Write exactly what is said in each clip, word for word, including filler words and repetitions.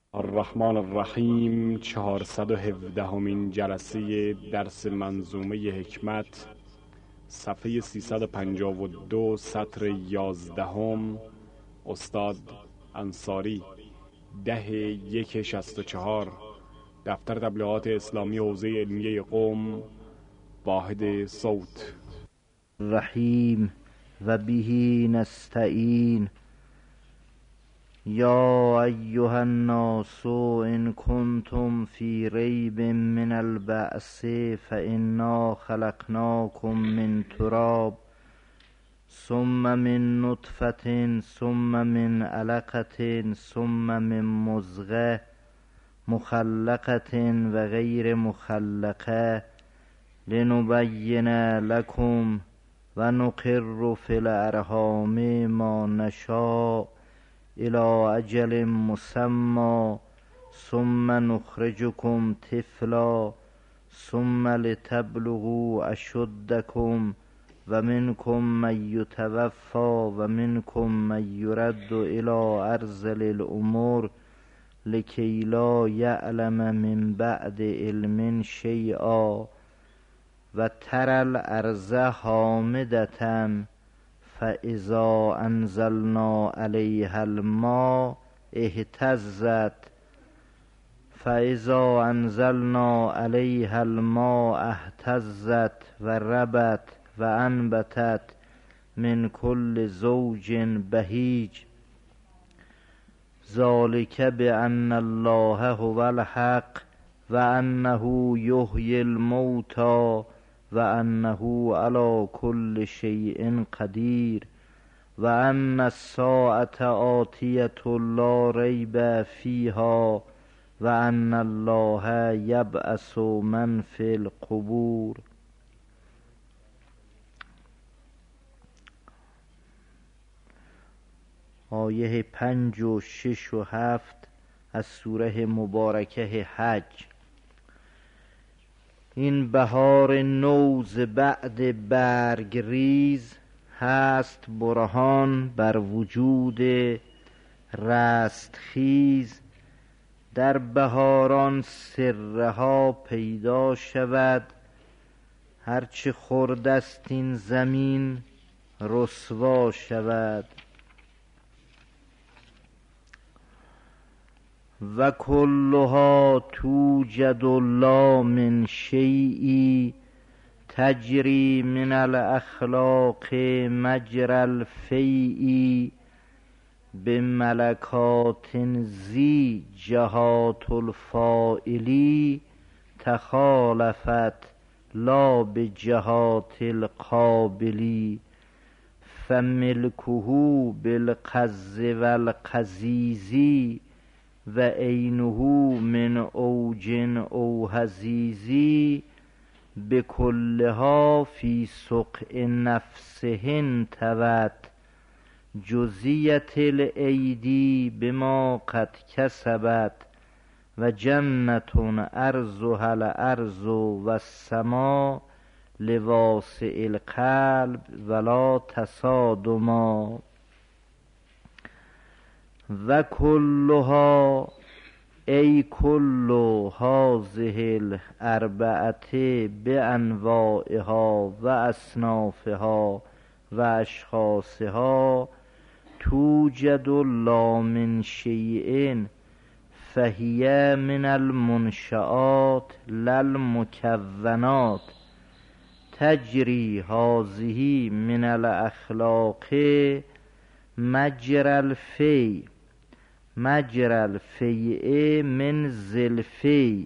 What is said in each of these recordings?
الرحمن الرحیم. چهارصد و هفدهمین جلسه درس منظومه حکمت، صفحه سیصد و پنجاه و دو، سطر یازدهم. استاد انصاری، ده یک شصت و چهار. دفتر تبلیغات اسلامی حوزه علمیه قم، واحد صوت. رحیم و بهی نستعین. یا ایها الناس ان کنتم فی ریب من البعث فانا خلقناکم من تراب ثم من نطفة ثم من علقة ثم من مضغة مخلقة و غیر مخلقة لنبین لکم و نقر فی الارحام ما نشاء الی اجل مسمی ثم نخرجکم طفلا ثم لتبلغوا اشدکم و منکم من یتوفی و منکم من یرد الی ارذل الامور لکی لا یعلم من بعد علم شیئا و تری الارض هامدة فاذا انزلنا علیها الماء اهتزت فاذا انزلنا علیها الماء اهتزت و ربت و انبتت من کل زوج بهیج. ذلک بان الله هو الحق و انه یحیی الموتی و انه علی کل شیء قدیر و ان الساعة آتیة لا ریب فیها و ان الله یبعث من فی القبور. آیه پنج و شش و هفت از سوره مبارکه حج. این بهار نو ز بعد برگ ریز، هست برهان بر وجود رستخیز. در بهاران سرها پیدا شود، هرچه خرد است این زمین رسوا شود. و کلها توجد لا من شیء تجری من الاخلاق مجرى الفیء بملکات ذی جهات الفاعلی تخالفت لا بجهات القابلی فملکه بالقز و القزیز و عینه من اوج او حزیزی بکلها فی سقع نفسه انطوت جزیت الایدی بما قد کسبت و جنة عرضها الارض و السماء لواسع القلب ولا تصادما. و کلها ای کل هذه الاربعة بانواعها و اصنافها و اشخاصها توجد لا من شیء فهی من المنشآت لا المکونات. تجری هذه من الاخلاق مجرى الفیء مجرى الفیء من ذی الفیء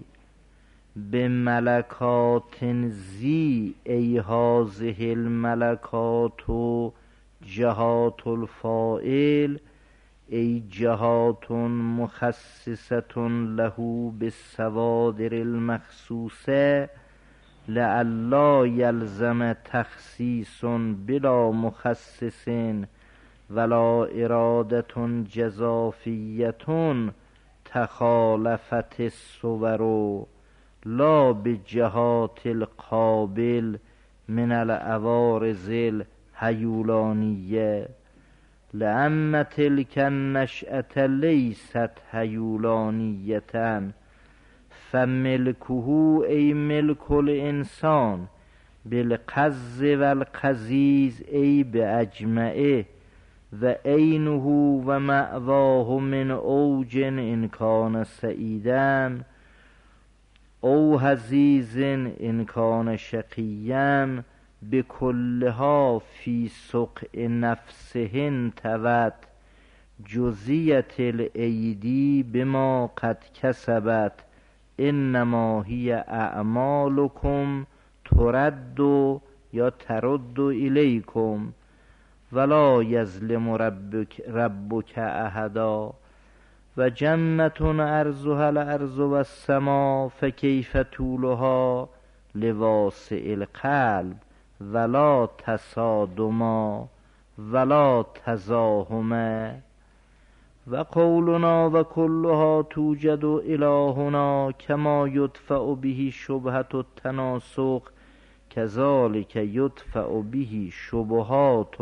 بملکات ذی ای هذه الملکات جهات الفاعل ای جهات مخصصة له بالصوادر المخصوصة لئلا یلزم تخصیص بلا مخصص ولا ارادة جزافیة تخالفت الصور لا بجهات القابل من العوارض الهیولانیه لأن تلك النشأة لیست هیولانیة فملکه ای ملک الانسان بالقز والقزیز ای باجمعه و عینه و مأواه من اوج ان کان سعیدا او حزیز ان کان شقیا بکلها فی سقع نفسهن تود جزیت الایدی بما قد کسبت انما هی اعمالکم ترد یا ترد الیکم ولا یظلم ربک ربک احدا و جنة عرضها الارض و السما فکیف طولها لواسع القلب ولا تصادما ولا تزاحما و قولنا و کلها توجد الهنا کما یدفع به شبهة التناسخ کذالک یدفع به شبهات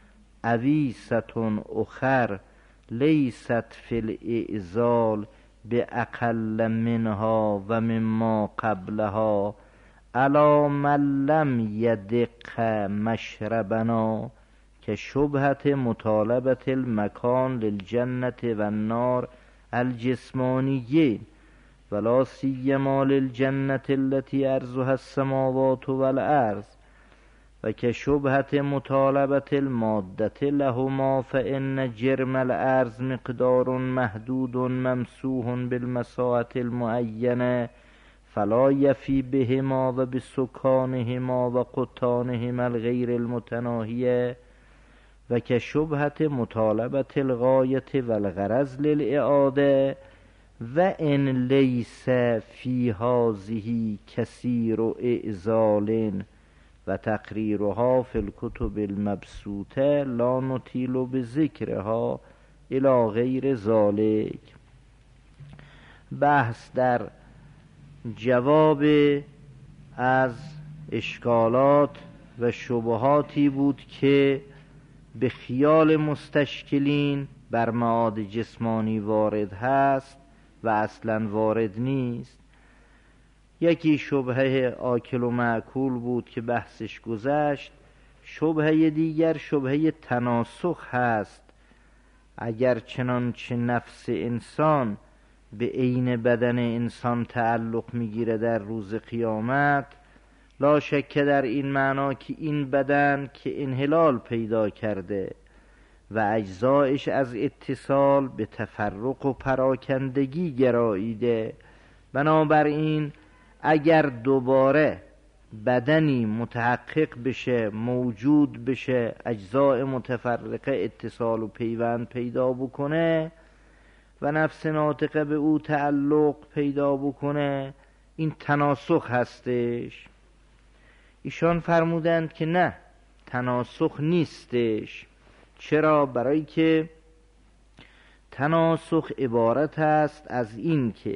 عویسة اخر لیست فی الاعزال باقل منها و مما قبلها الا من لم یدق مشربنا که شبهت مطالبة المکان للجنة و النار الجسمانیه ولا سیما للجنة التي عرضها السماوات والارض و که شبهت مطالبة المادة لهما فإن جرم الارض مقدار محدود ممسوح بالمساحة المعینة فلا یفی بهما و بسکانهما و قطانهما الغیر المتناهیه و که شبهت مطالبة الغایة والغرض للإعاده و ان لیس فی هذه کثیر اعزال و تقریرها فی الکتب المبسوطه لا نطیل بذکرها الی غیر ذلک. بحث در جواب از اشکالات و شبهاتی بود که به خیال مستشکلین بر معاد جسمانی وارد هست و اصلا وارد نیست. یکی شبهه آکل و معکول بود که بحثش گذشت. شبهه دیگر شبهه تناسخ هست. اگر چنانچه نفس انسان به عین بدن انسان تعلق میگیره در روز قیامت، لا شک در این معنا که این بدن که انحلال پیدا کرده و اجزایش از اتصال به تفرق و پراکندگی گراییده، بنابراین اگر دوباره بدنی متحقق بشه، موجود بشه، اجزای متفرقه اتصال و پیوند پیدا بکنه و نفس ناطقه به او تعلق پیدا بکنه، این تناسخ هستش. ایشان فرمودند که نه، تناسخ نیستش. چرا؟ برای که تناسخ عبارت است از این که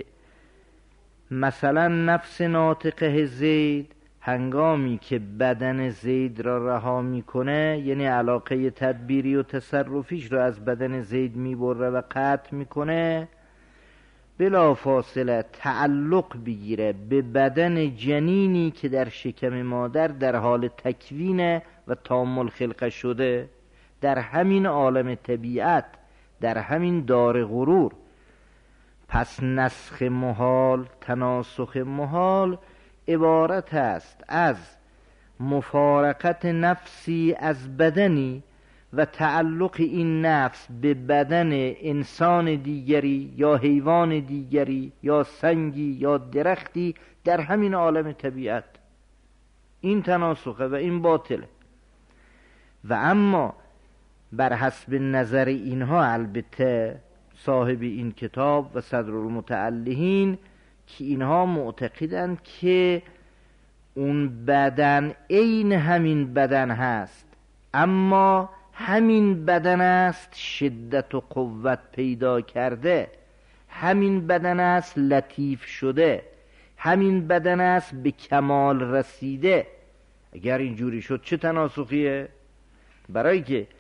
مثلا نفس ناطقه زید هنگامی که بدن زید را رها میکنه، یعنی علاقه تدبیری و تصرفیش را از بدن زید میبره و قطع میکنه، بلا فاصله تعلق بگیره به بدن جنینی که در شکم مادر در حال تکوین و تامل خلقه شده، در همین عالم طبیعت، در همین دار غرور. پس نسخ محال، تناسخ محال عبارت است از مفارقت نفسی از بدنی و تعلق این نفس به بدن انسان دیگری یا حیوان دیگری یا سنگی یا درختی در همین عالم طبیعت. این تناسخه و این باطله. و اما بر حسب نظر اینها، البته صاحب این کتاب و صدرالمتعلهین، که اینها معتقدند که اون بدن عین همین بدن هست، اما همین بدن است شدت و قوت پیدا کرده، همین بدن است لطیف شده، همین بدن است به کمال رسیده. اگر اینجوری شد چه تناسخیه؟ برای که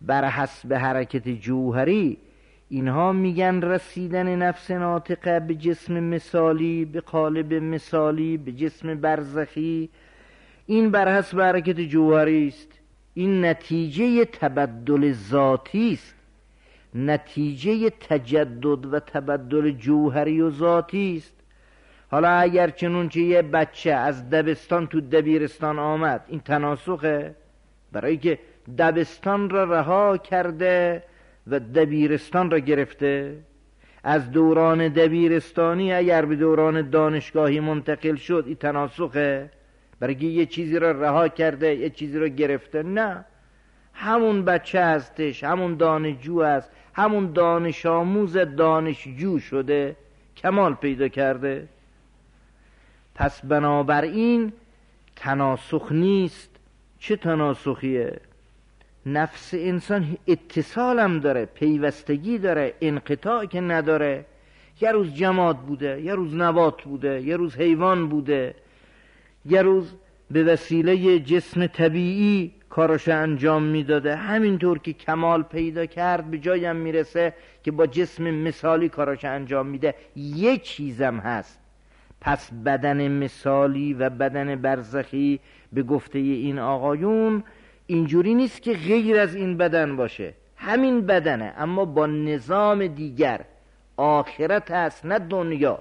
بر حسب حرکت جوهری، اینها میگن رسیدن نفس ناطقه به جسم مثالی، به قالب مثالی، به جسم برزخی، این بر حسب حرکت جوهری است. این نتیجه تبدل ذاتی است، نتیجه تجدد و تبدل جوهری و ذاتی است. حالا اگر چنونچه یه بچه از دبستان تو دبیرستان آمد، این تناسخه، برای که دبستان را رها کرده و دبیرستان را گرفته. از دوران دبیرستانی اگر به دوران دانشگاهی منتقل شد، این تناسخه، برای که یه چیزی را رها کرده یه چیزی را گرفته. نه، همون بچه هستش، همون دانشجو است، همون دانش آموز دانشجو شده، کمال پیدا کرده. پس بنابراین تناسخ نیست. چه تناسخیه؟ نفس انسان اتصال هم داره، پیوستگی داره، انقطاع که نداره. یه روز جماد بوده، یه روز نبات بوده، یه روز حیوان بوده، یه روز به وسیله جسم طبیعی کارش انجام میداده. همینطور که کمال پیدا کرد به جایی هم میرسه که با جسم مثالی کارش انجام میده. یه چیزم هست. پس بدن مثالی و بدن برزخی به گفته این آقایون اینجوری نیست که غیر از این بدن باشه، همین بدنه اما با نظام دیگر. آخرت هست، نه دنیا.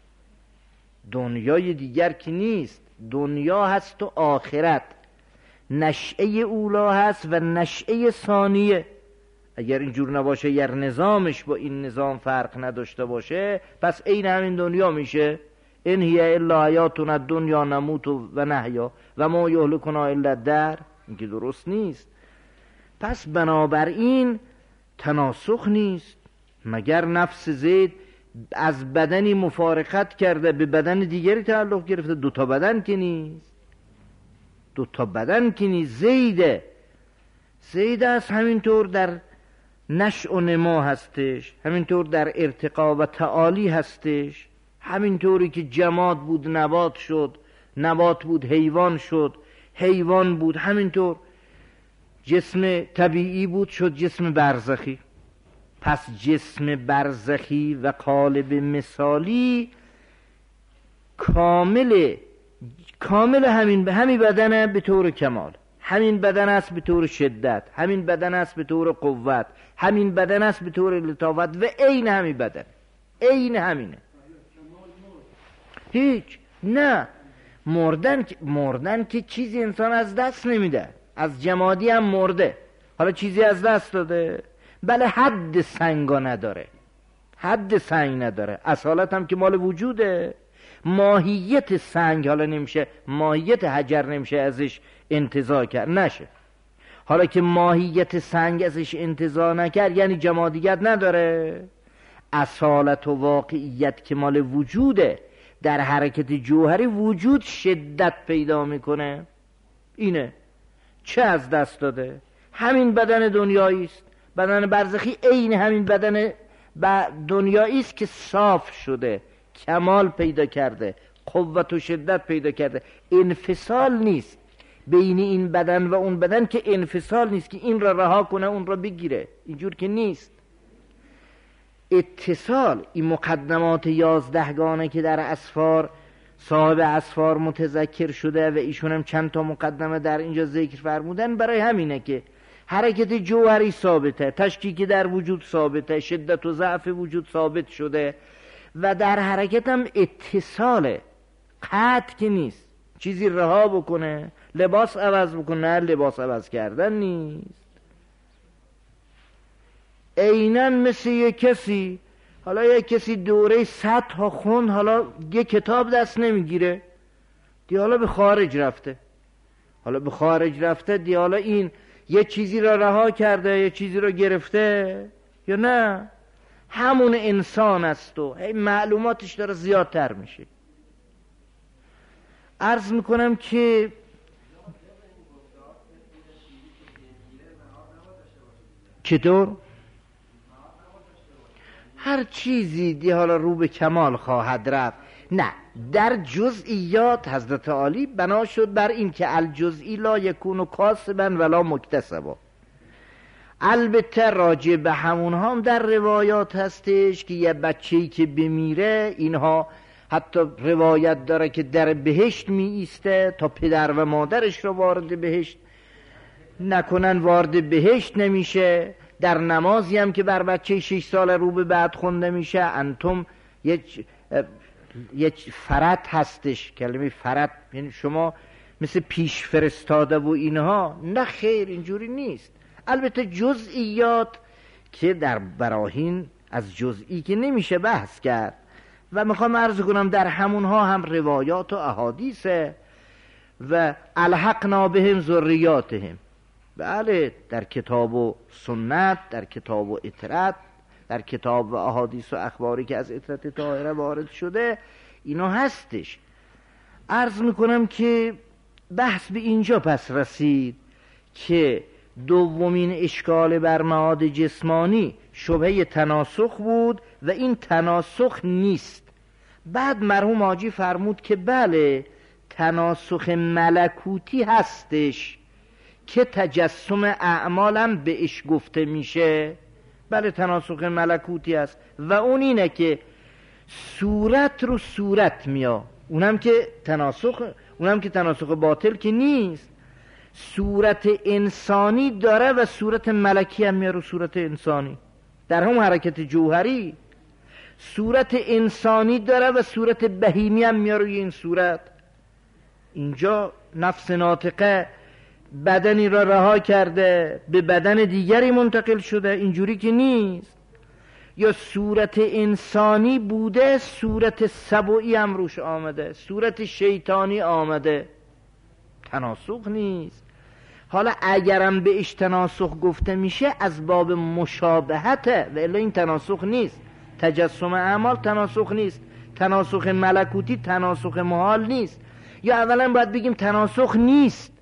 دنیای دیگر که نیست، دنیا هست و آخرت. نشأه اولا هست و نشأه ثانیه. اگر اینجور نباشه، یر نظامش با این نظام فرق نداشته باشه، پس عین همین دنیا میشه. ان هی الا حیاتنا الدنیا نموت و نحیا و ما یهلکنا الا الدهر. این که درست نیست. پس بنابراین تناسخ نیست. مگر نفس زید از بدنی مفارقت کرده به بدن دیگری تعلق گرفته؟ دوتا بدن که نیست، دوتا بدن که نیست. زیده زید است، همینطور در نشأ و نما هستش، همینطور در ارتقا و تعالی هستش. همینطوری که جماد بود نبات شد، نبات بود حیوان شد، حیوان بود همینطور جسم طبیعی بود شد جسم برزخی. پس جسم برزخی و قالب مثالی کامل کامل همین همین بدنه به طور کمال. همین بدن است به طور شدت، همین بدن است به طور قوت، همین بدن است به طور لطافت و عین همین بدن، عین همینه. هیچ نه، مردن مردن که چیزی انسان از دست نمیده. از جمادی هم مرده، حالا چیزی از دست داده. بله حد سنگا نداره، حد سنگ نداره. اصالت هم که مال وجوده. ماهیت سنگ حالا نمیشه، ماهیت حجر نمیشه ازش انتزاع کرد، نشه. حالا که ماهیت سنگ ازش انتزاع نکرد یعنی جمادیت نداره. اصالت و واقعیت که مال وجوده، در حرکت جوهری وجود شدت پیدا میکنه. اینه چه از دست داده؟ همین بدن دنیایی است. بدن برزخی عین همین بدن دنیایی است که صاف شده، کمال پیدا کرده، قوت و شدت پیدا کرده. انفصال نیست بین این بدن و اون بدن، که انفصال نیست که این را رها کنه اون را بگیره، اینجور که نیست. اتصال. این مقدمات یازدهگانه که در اسفار صاحب اسفار متذکر شده و ایشون هم چند تا مقدمه در اینجا ذکر فرمودن، برای همینه که حرکت جوهری ثابته، تشکیکی در وجود ثابته، شدت و ضعف وجود ثابت شده و در حرکت هم اتصاله، قطع که نیست. چیزی رها بکنه، لباس عوض بکنه، لباس عوض کردن نیست. عیناً مثل یک کسی، حالا یک کسی دوره صد ها خوند، حالا یک کتاب دست نمیگیره، دی حالا به خارج رفته، حالا به خارج رفته دی حالا این یه چیزی را رها کرده، یه چیزی را گرفته، یا نه همون انسان است و معلوماتش داره زیادتر میشه. عرض میکنم که چطور هر چیزی دی حالا رو به کمال خواهد رفت. نه، در جزئیات حضرت عالی بنا شد بر این که الجزئی لا یکون کاسبا ولا مکتسبا. البته راجع به همونها هم در روایات هستش که یه بچه‌ای که بمیره، اینها حتی روایت داره که در بهشت می ایسته تا پدر و مادرش رو وارد بهشت نکنن، وارد بهشت نمیشه. در نمازی هم که بر بچه شش سال رو به بعد خونده میشه، انتم یک یک فرد هستش. کلمه فرد یعنی شما مثل پیش فرستاده و اینها. نه خیر، اینجوری نیست. البته جزئیات که در براهین از جزئی که نمیشه بحث کرد و میخوام عرض کنم در همونها هم روایات و احادیثه و الحقنا بهم ذریاتهم. بله، در کتاب و سنت، در کتاب و اطرت، در کتاب و احادیث و اخباری که از اطرت طاهره وارد شده اینا هستش. عرض میکنم که بحث به اینجا پس رسید که دومین اشکال بر معاد جسمانی شبهه تناسخ بود و این تناسخ نیست. بعد مرحوم حاجی فرمود که بله، تناسخ ملکوتی هستش که تجسم اعمالم بهش گفته میشه. بله، تناسخ ملکوتی هست و اون اینه که صورت رو صورت میا، اونم که تناسخ اونم که تناسخ باطل که نیست. صورت انسانی داره و صورت ملکی هم میاره صورت انسانی. در هم حرکت جوهری صورت انسانی داره و صورت بهیمی هم میاره این صورت. اینجا نفس ناطقه بدنی را رها کرده به بدن دیگری منتقل شده، اینجوری که نیست. یا صورت انسانی بوده، صورت سبعی هم روش آمده، صورت شیطانی آمده، تناسخ نیست. حالا اگرم به اش تناسخ گفته میشه از باب مشابهته و الا این تناسخ نیست. تجسم اعمال تناسخ نیست، تناسخ ملکوتی تناسخ محال نیست. یا اولا باید بگیم تناسخ نیست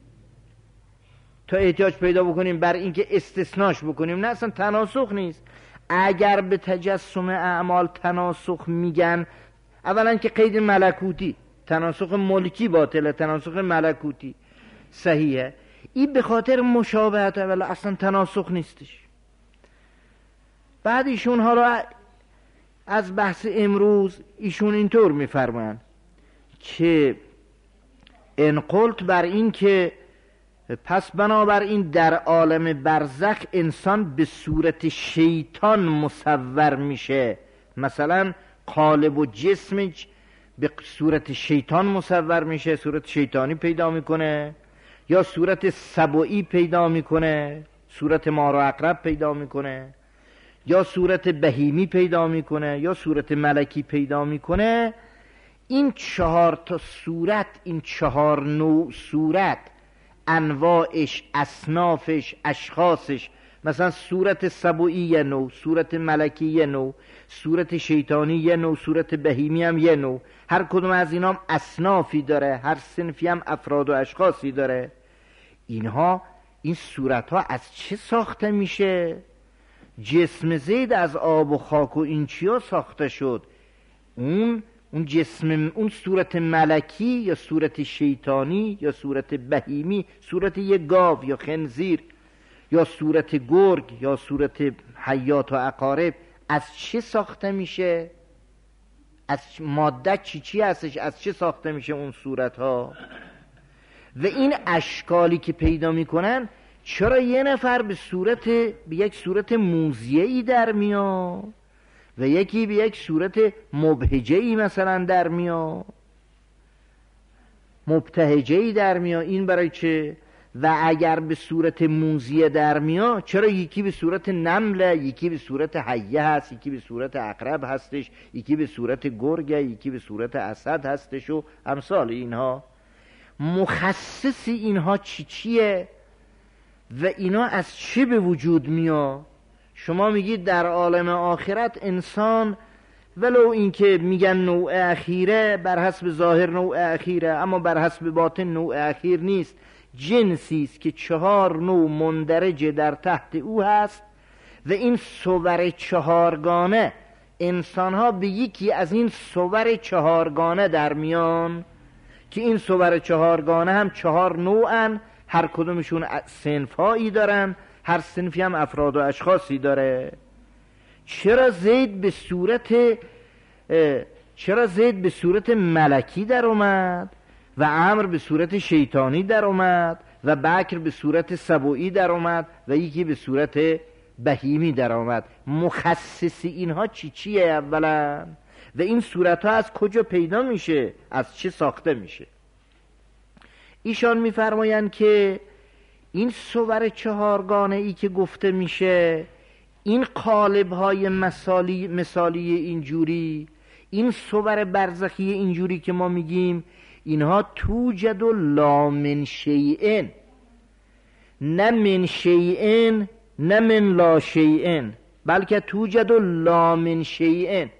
تا احتیاج پیدا بکنیم بر این که استثناش بکنیم. نه، اصلا تناسخ نیست. اگر به تجسم اعمال تناسخ میگن، اولا که قید ملکوتی، تناسخ ملکی باطله، تناسخ ملکوتی صحیحه. این به خاطر مشابهت، ولی اصلا تناسخ نیستش. بعد ایشون ها را از بحث امروز ایشون اینطور میفرمان که ان قلت بر این که پس بنابراین در عالم برزخ انسان به صورت شیطان مصور میشه. مثلا قالب و جسمش به صورت شیطان مصور میشه، صورت شیطانی پیدا میکنه، یا صورت سبعی پیدا میکنه، صورت مار و عقرب پیدا میکنه، یا صورت بهیمی پیدا میکنه، یا صورت ملکی پیدا میکنه. این چهار تا صورت، این چهار نوع صورت، انواعش، اصنافش، اشخاصش، مثلا صورت سبعی یه نوع، صورت ملکی یه نوع، صورت شیطانی یه نوع، صورت بهیمی هم یه نوع. هر کدوم از اینا هم اصنافی داره، هر صنفی هم افراد و اشخاصی داره. اینها این صورت ها از چه ساخته میشه؟ جسم زید از آب و خاک و این چیا ساخته شد؟ اون اون جسم، اون صورت ملکی یا صورت شیطانی یا صورت بهیمی، صورت یه گاو یا خنزیر یا صورت گرگ یا صورت حیات و عقارب، از چه ساخته میشه؟ از ماده چی چی هستش؟ از چه ساخته میشه اون صورت ها؟ و این اشکالی که پیدا میکنن، چرا یه نفر به صورت به یک صورت موذیه‌ای در میاد و یکی به یک صورت مبهجه‌ای مثلا در میاد، مبتهجه‌ای در میاد؟ این برای چه؟ و اگر به صورت موذیه در میاد، چرا یکی به صورت نمله، یکی به صورت حیه هست، یکی به صورت عقرب هستش، یکی به صورت گرگه، یکی به صورت اسد هستش و امثال اینها؟ مخصص اینها چی چیه و اینا از چه به وجود میاد؟ شما میگید در عالم آخرت انسان ولو اینکه میگن نوع اخیره، بر حسب ظاهر نوع اخیره، اما بر حسب باطن نوع اخیر نیست، جنسی است که چهار نوع مندرج در تحت او هست و این صور چهارگانه انسان ها به یکی از این صور چهارگانه در میان که این صور چهارگانه هم چهار نوعن، هر کدومشون صنفایی دارن هر صنفی هم افراد و اشخاصی داره. چرا زید به صورت چرا زید به صورت ملکی در اومد و عمرو به صورت شیطانی در اومد و بکر به صورت سبوعی در اومد و یکی به صورت بهیمی در اومد؟ مخصص اینها چی چیه اولا؟ و این صورت ها از کجا پیدا میشه؟ از چه ساخته میشه؟ ایشان میفرمایند که این صور چهارگانه ای که گفته میشه، این قالب های مثالی مثالی اینجوری، این صور برزخی اینجوری که ما میگیم، اینها توجد لا من شیئن، نه من شیئن نه من لا شیئن، بلکه توجد لا من شیئن.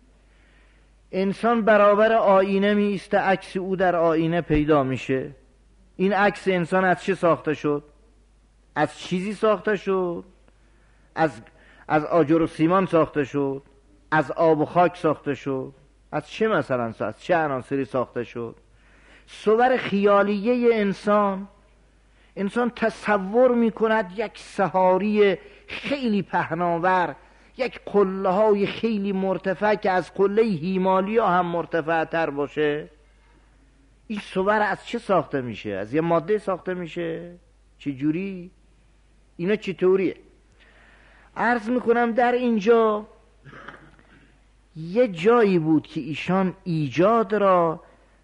انسان برابر آینه می ایسته، عکس او در آینه پیدا میشه. این عکس انسان از چه ساخته شد؟ از چیزی ساخته شد؟ از از آجر و سیمان ساخته شد؟ از آب و خاک ساخته شد؟ از چه مثلا از چه عناصری ساخته شد؟ صور خیالیه انسان، انسان تصور میکند یک سحاری خیلی پهناور، یک قله های خیلی مرتفع که از قله هیمالیا هم مرتفع تر باشه. این صور از چه ساخته میشه؟ از یه ماده ساخته میشه؟ چه جوری؟ اینا چطوریه؟ عرض میکنم در اینجا یه جایی بود که ایشان ایجاد را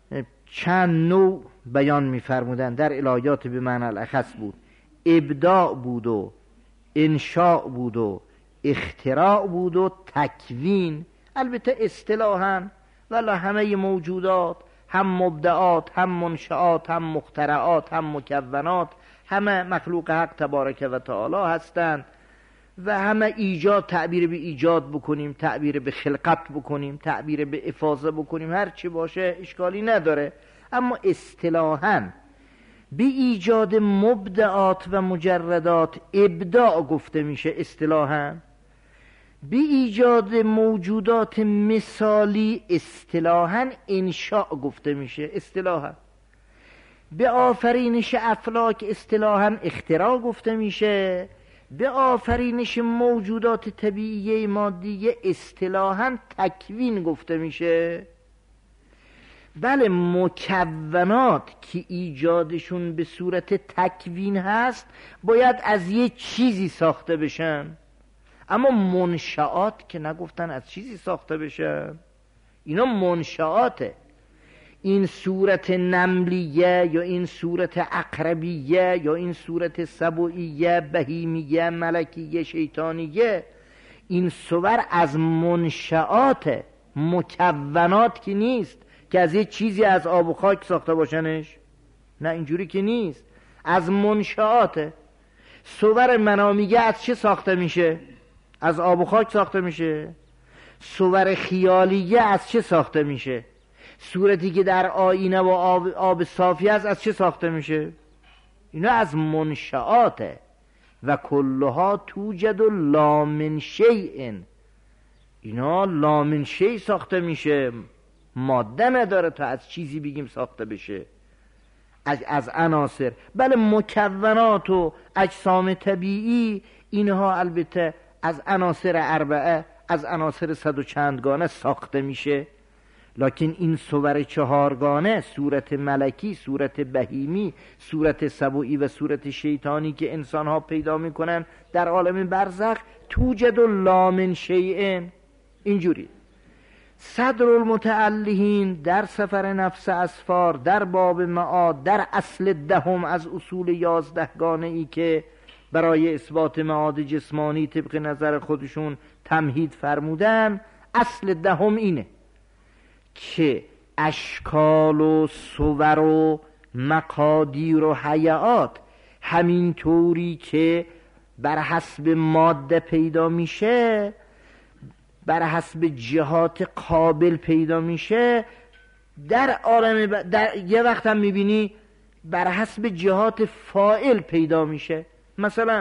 چند نوع بیان میفرمودن، در الهیات به معنی الاخص بود. ابداع بود و انشاء بود و اختراع بود و تکوین. البته اصطلاحاً ولی همه موجودات، هم مبدعات هم منشآت هم مخترعات هم مکونات، همه مخلوق حق تبارک و تعالی هستند و همه ایجاد، تعبیر به ایجاد بکنیم، تعبیر به خلقت بکنیم، تعبیر به افاضه بکنیم، هر چی باشه اشکالی نداره. اما اصطلاحاً به ایجاد مبدعات و مجردات ابداع گفته میشه اصطلاحاً. به ایجاد موجودات مثالی اصطلاحاً انشاء گفته میشه اصطلاحاً. به آفرینش افلاک اصطلاحاً اختراع گفته میشه. به آفرینش موجودات طبیعی مادیه اصطلاحاً تکوین گفته میشه. بله، مکونات که ایجادشون به صورت تکوین هست باید از یه چیزی ساخته بشن، اما منشآت که نگفتن از چیزی ساخته بشن، اینا منشآته. این صورت نملیه یا این صورت عقربیه یا این صورت سبوعیه، بهیمیه، ملکیه، شیطانیه، این صور از منشآت، مکونات که نیست که از یه چیزی از آب و خاک ساخته باشنش، نه اینجوری که نیست، از منشآت. صور منامیه از چه ساخته میشه؟ از آب و خاک ساخته میشه. صور خیالیه از چه ساخته میشه؟ صورتی که در آینه و آب, آب صافی است از چه ساخته میشه؟ اینا از منشآته. و کلها توجد لا من شیء، اینا لا من شیء ساخته میشه، ماده نداره تا از چیزی بگیم ساخته بشه، از از عناصر. بله، مکونات و اجسام طبیعی اینها البته از عناصر اربعه، از عناصر صد و چندگانه ساخته میشه. لکن این صور چهارگانه، صورت ملکی، صورت بهیمی، صورت سبوعی و صورت شیطانی که انسان ها پیدا میکنن در عالم برزخ، توجد لا من شیء. اینجوری صدر المتعلهین در سفر نفس اسفار، در باب معاد، در اصل دهم از اصول یازدهگانه ای که برای اثبات معاد جسمانی طبق نظر خودشون تمهید فرمودن، اصل دهم اینه که اشکال و صور و مقادیر و حیات همین طوری که بر حسب ماده پیدا میشه، بر حسب جهات قابل پیدا میشه، در عالم ب... در یه وقت هم میبینی بر حسب جهات فاعل پیدا میشه. مثلا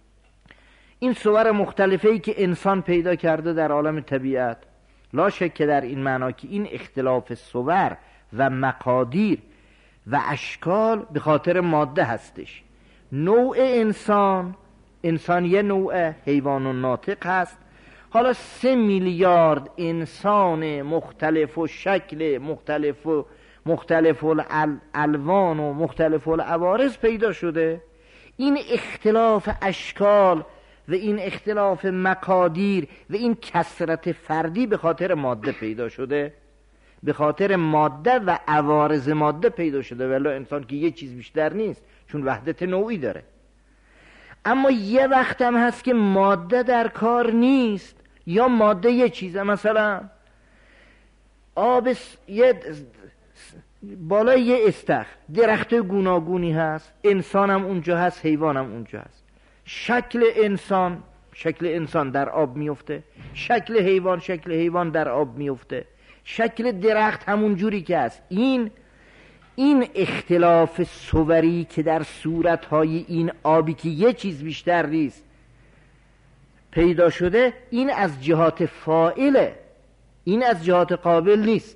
این صور مختلفه‌ای که انسان پیدا کرده در عالم طبیعت، لا شک که در این معنا که این اختلاف صور و مقادیر و اشکال به خاطر ماده هستش. نوع انسان انسان یه نوع، حیوان و ناطق هست. حالا سه میلیارد انسان مختلف و شکل مختلف و مختلف الالوان و مختلف العوارض پیدا شده. این اختلاف اشکال و این اختلاف مقادیر و این کثرت فردی به خاطر ماده پیدا شده، به خاطر ماده و عوارض ماده پیدا شده. ولی انسان که یه چیز بیشتر نیست، چون وحدت نوعی داره. اما یه وقت هم هست که ماده در کار نیست، یا ماده یه چیزه. مثلا آب یه بالای یه استخر درخت گوناگونی هست، انسان هم اونجا هست، حیوان هم اونجا هست. شکل انسان شکل انسان در آب میفته، شکل حیوان شکل حیوان در آب میفته، شکل درخت همون جوری که هست. این این اختلاف صوری که در صورتهای این آبی که یه چیز بیشتر نیست پیدا شده، این از جهات فاعله، این از جهات قابل نیست.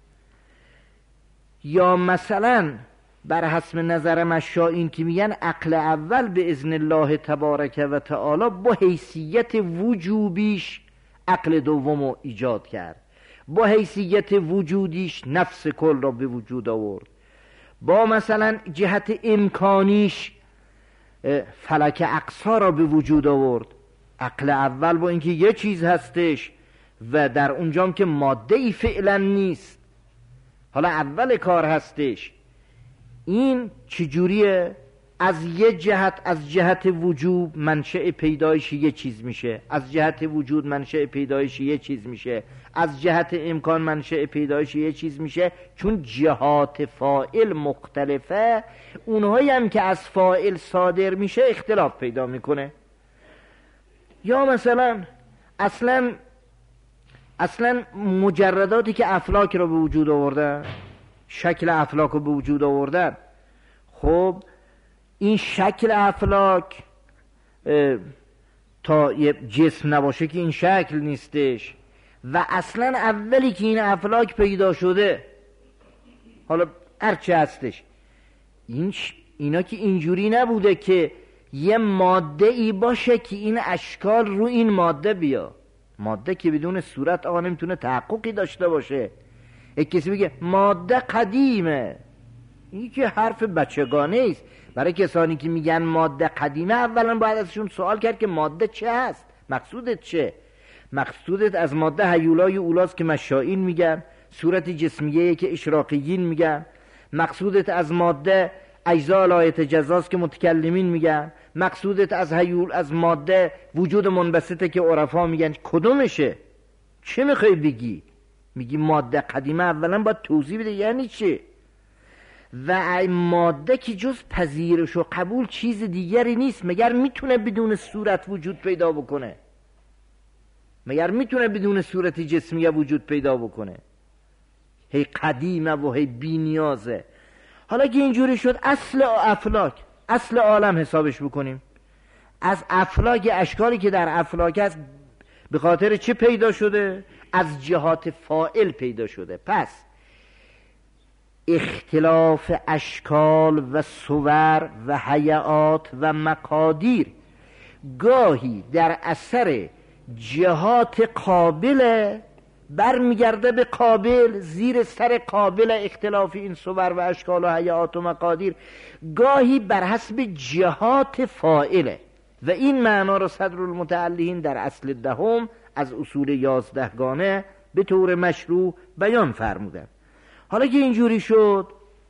یا مثلا بر حسب نظر مشائین که میگن عقل اول به اذن الله تبارک و تعالی با حیثیت وجوبیش عقل دومو ایجاد کرد، با حیثیت وجودیش نفس کل را به وجود آورد، با مثلا جهت امکانیش فلک اقصا را به وجود آورد. عقل اول با اینکه یه چیز هستش و در اونجام که ماده ای فعلا نیست، حالا اول کار هستش، این چجوریه؟ از یه جهت، از جهت وجود منشأ پیدایش یه چیز میشه، از جهت وجود منشأ پیدایش یه چیز میشه، از جهت امکان منشأ پیدایش یه چیز میشه. چون جهات فاعل مختلفه، اونهایی هم که از فاعل صادر میشه اختلاف پیدا میکنه. یا مثلا اصلا اصلا مجرداتی که افلاک رو به وجود آوردن، شکل افلاک رو به وجود آوردن، خب این شکل افلاک تا یه جسم نباشه که این شکل نیستش. و اصلا اولی که این افلاک پیدا شده، حالا هرچه هستش، این ش... اینا که اینجوری نبوده که یه ماده ای باشه که این اشکال رو این ماده بیا. ماده که بدون صورت آقا نمیتونه تحققی داشته باشه. یک کسی بگه ماده قدیمه، این که حرف بچگانه است. برای کسانی که میگن ماده قدیمه، اولا باید ازشون سوال کرد که ماده چه هست، مقصودت چه؟ مقصودت از ماده هیولای اولاست که مشائین میگن، صورت جسمیه که اشراقیین میگن. مقصودت از ماده اجزاء لا یتجزاست که متکلمین میگن. مقصودت از هیول از ماده وجود منبسطه که عرفا میگن. کدومشه؟ چه میخوای بگی؟ میگی ماده قدیمه، اولا باید توضیح بده یعنی چه. و ماده که جز پذیرش و قبول چیز دیگری نیست. مگر میتونه بدون صورت وجود پیدا بکنه؟ مگر میتونه بدون صورت جسمیه وجود پیدا بکنه؟ هی قدیمه و هی بی نیازه. حالا که اینجوری شد، اصل افلاک، اصل عالم حسابش بکنیم، از افلاک، اشکالی که در افلاک است به خاطر چه پیدا شده؟ از جهات فاعل پیدا شده. پس اختلاف اشکال و صور و هیئات و مقادیر گاهی در اثر جهات قابل برمیگرده به قابل، زیر سر قابل اختلاف این صور و اشکال و هیئات و مقادیر، گاهی بر حسب جهات فاعله. و این معنا را صدرالمتعلین در اصل دهم از اصول یازدهگانه به طور مشروع بیان فرمودن. حالا که اینجوری شد،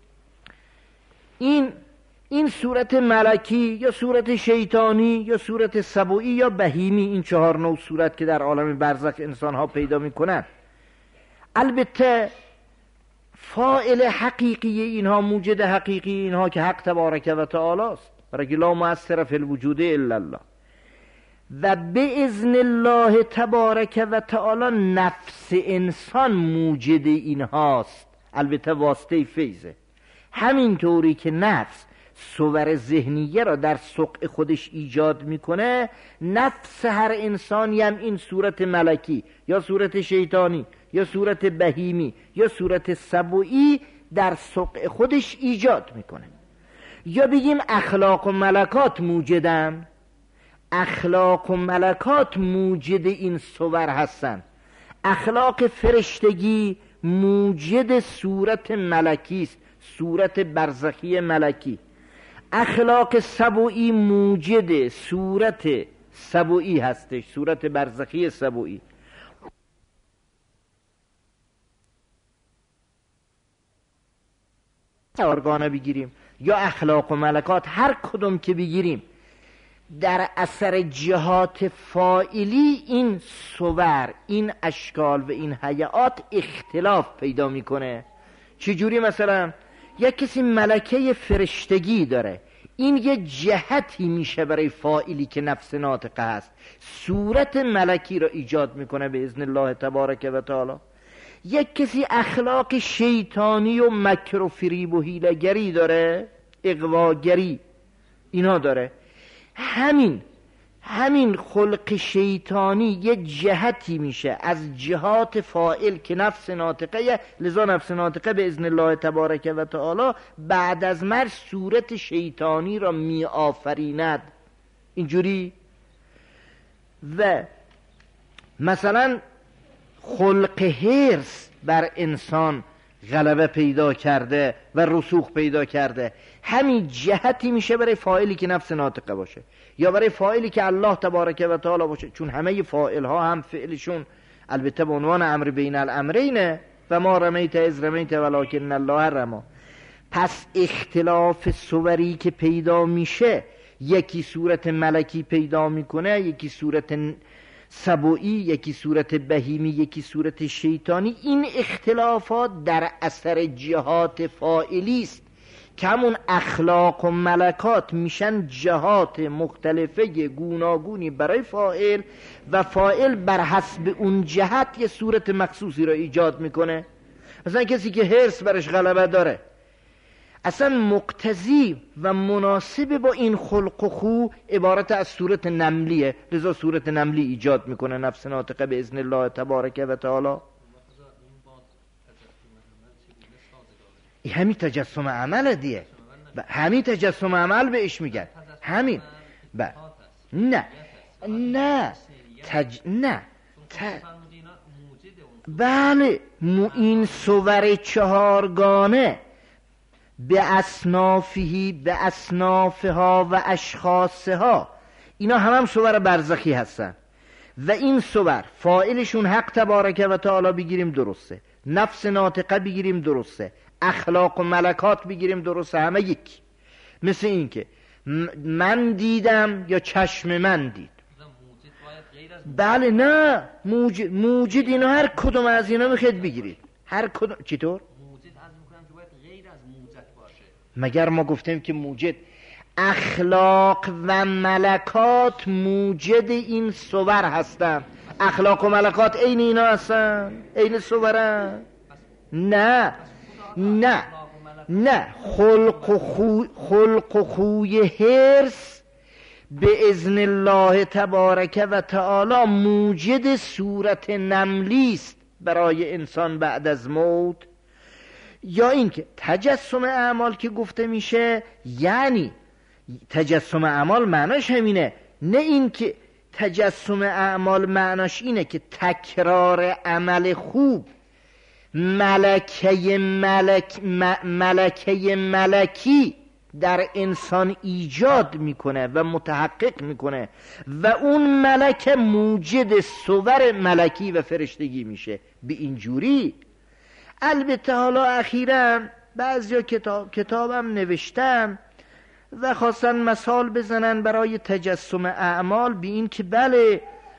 این این صورت ملکی یا صورت شیطانی یا صورت سبوئی یا بهیمی، این چهار نوع صورت که در عالم برزخ انسان ها پیدا می کنن، البته فاعل حقیقی اینها، موجد حقیقی اینها که حق تبارک و تعالی است، برای که لا مؤثر فی الوجود الا الله. و به اذن الله تبارک و تعالی نفس انسان موجد اینهاست، البته واسطه فیضه. همینطوری که نفس صور ذهنیه را در سقع خودش ایجاد میکنه، نفس هر انسانی هم این صورت ملکی یا صورت شیطانی یا صورت بهیمی یا صورت سبوئی در سقع خودش ایجاد میکنه. یا بگیم اخلاق و ملکات موجدن، اخلاق و ملکات موجد این صور هستن. اخلاق فرشتگی موجد صورت ملکی است، صورت برزخی ملکی. اخلاق سبوئی موجد صورت سبوئی هستش، صورت برزخی سبوئی. چهارگانه بگیریم یا اخلاق و ملکات، هر کدوم که بگیریم در اثر جهات فاعلی این صور، این اشکال و این هیئات اختلاف پیدا میکنه. چجوری؟ مثلا یک کسی ملکه فرشتگی داره، این یه جهتی میشه برای فاعلی که نفس ناطقه هست، صورت ملکی را ایجاد میکنه به اذن الله تبارک و تعالی. یک کسی اخلاق شیطانی و مکر و فریب و حیله‌گری داره، اغواگری اینا داره، همین همین خلق شیطانی یه جهتی میشه از جهات فاعل که نفس ناطقه، لذا نفس ناطقه به اذن الله تبارک و تعالی بعد از مرگ صورت شیطانی را می آفریند. اینجوری. و مثلا خلق حرص بر انسان غلبه پیدا کرده و رسوخ پیدا کرده، همین جهتی میشه برای فاعلی که نفس ناطقه باشه یا برای فاعلی که الله تبارک و تعالی باشه، چون همه فاعل ها هم فعلشون البته به عنوان امر بین الامرینه و ما رمیت از رمیت ولکن الله رما. پس اختلاف صوری که پیدا میشه، یکی صورت ملکی پیدا میکنه، یکی صورت سبوئی، یکی صورت بهیمی، یکی صورت شیطانی. این اختلافات در اثر جهات فاعلی است که همون اخلاق و ملکات میشن جهات مختلفه گوناگونی برای فاعل و فاعل بر حسب اون جهت یه صورت مخصوصی را ایجاد میکنه. مثلا کسی که حرص برش غلبه داره اصلا مقتضی و مناسب با این خلق و خو عبارت از صورت نملیه، لذا صورت نملی ایجاد میکنه نفس ناطقه به اذن الله تبارک و تعالی. همین تجسم عمل دیه، همین تجسم عمل بهش میگن همین. ب... نه نه تج... نه ت... بله مو این صور چهارگانه به اصنافهی، به اصنافها و اشخاصها، اینا هم هم صور برزخی هستن و این صور فاعلشون حق تبارک و تعالی بگیریم درسته، نفس ناطقه بگیریم درسته، اخلاق و ملکات بگیریم درسته، همه یک. مثل این که من دیدم یا چشم من دید. بله نه موجد, موجد اینا هر کدوم از اینا میخواید بگیرید، هر کدوم. چطور؟ مگر ما گفتیم که موجد اخلاق و ملکات موجد این صور هستن؟ اخلاق و ملکات عین اینا هستن؟ عین صورن؟ نه نه نه خلق و خو خلق و خوی حرص به اذن الله تبارک و تعالی موجد صورت نملی است برای انسان بعد از موت. یا اینکه تجسم اعمال که گفته میشه، یعنی تجسم اعمال معناش همینه، نه اینکه تجسم اعمال معناش اینه که تکرار عمل خوب ملکه ملک م- ملکه ملکی در انسان ایجاد میکنه و متحقق میکنه و اون ملکه موجد صور ملکی و فرشتگی میشه. به اینجوری البته حالا اخیراً بعضیا کتاب کتابم نوشتم و خواستن مثال بزنن برای تجسم اعمال به این که بله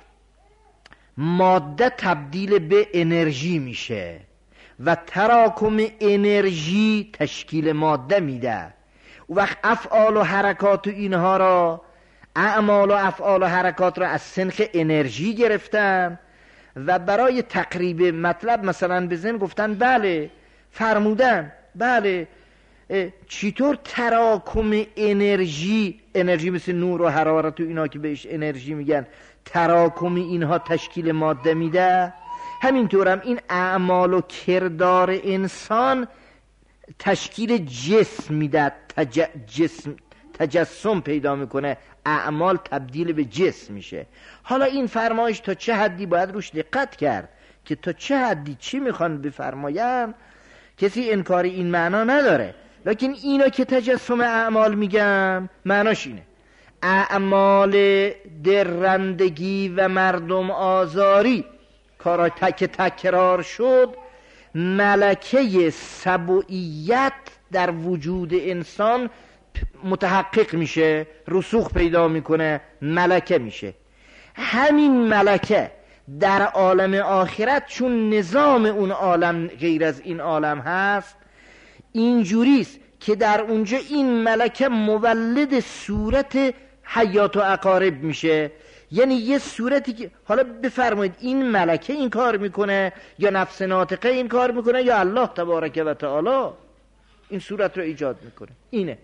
ماده تبدیل به انرژی میشه و تراکم انرژی تشکیل ماده میده. و وقت افعال و حرکات و اینها را، اعمال و افعال و حرکات را از سنخ انرژی گرفتن و برای تقریب مطلب مثلا بزن گفتن بله فرمودن بله چطور تراکم انرژی، انرژی مثل نور و حرارت و اینا که بهش انرژی میگن، تراکم اینها تشکیل ماده میده. همینطورم این اعمال و کردار انسان تشکیل جسم میده، تج... جسم تجسم پیدا میکنه اعمال تبدیل به جسم میشه. حالا این فرمایش تا چه حدی باید روش دقت کرد که تا چه حدی چی میخوان بفرماین؟ کسی انکاری این معنا نداره، لکن اینا که تجسم اعمال میگن معناش اینه: اعمال درندگی و مردم آزاری کارا تک تکرار شد، ملکه سبوعیت در وجود انسان متحقق میشه، رسوخ پیدا میکنه، ملکه میشه. همین ملکه در عالم آخرت چون نظام اون عالم غیر از این عالم هست، اینجوریست که در اونجا این ملکه مولد صورت حیات و اقارب میشه. یعنی یه صورتی که حالا بفرمایید این ملکه این کار میکنه یا نفس ناطقه این کار میکنه یا الله تبارک و تعالی این صورت رو ایجاد میکنه. اینه